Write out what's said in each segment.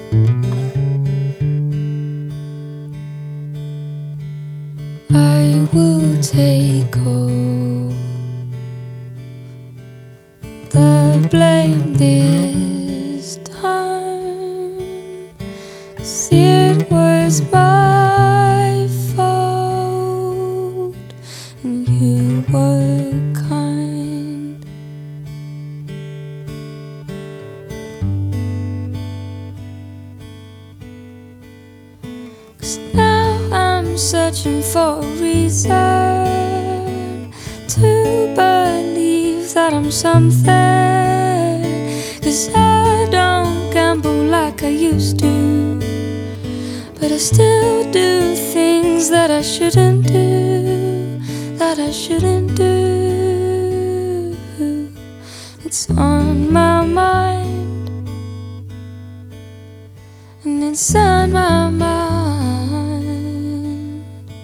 I will take all the blame this time, 'cause it was my fault and you were kind. 'Cause now I'm searching for a reason to believe that I'm something. 'Cause I don't gamble like I used to, but I still do things that I shouldn't do, that I shouldn't do. It's on my mind, and it's on my mind.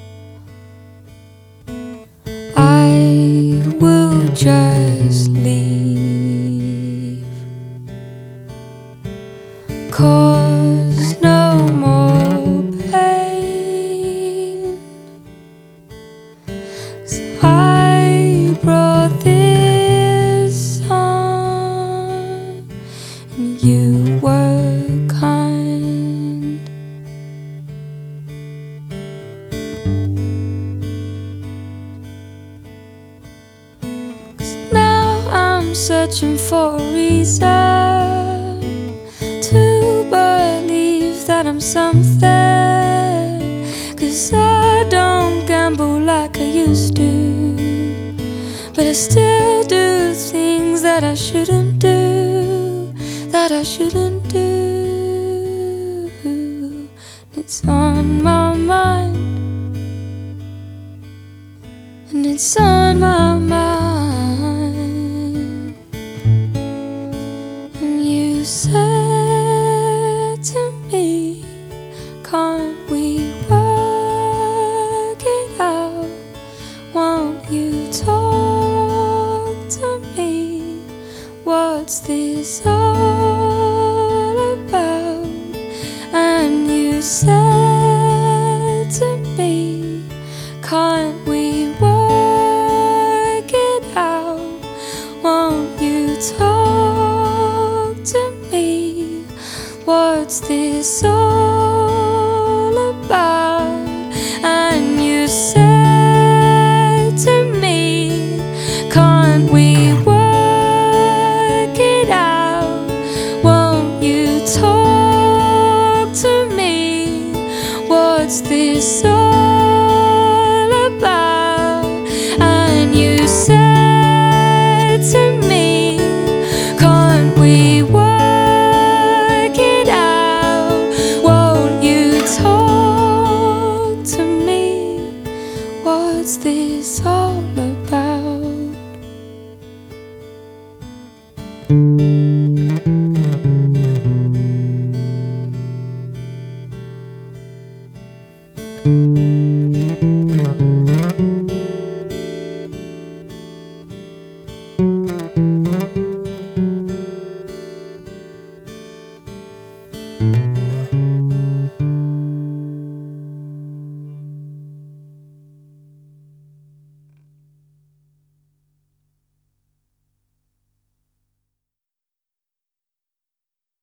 I will just leave, 'cause no more pain. 'Cause I brought this on, and you were kind. Searching for a reason to believe that I'm something. 'Cause I don't gamble like I used to, but I still do things that I shouldn't do, that I shouldn't do. It's on my mind, and it's on my mind. You said to me, can't we work it out? Won't you talk to me? What's this all about? And you said to me, can't we work it out? Won't you talk to me? What's this all about? And you said to me, can't we work it out? Won't you talk to me? What's this all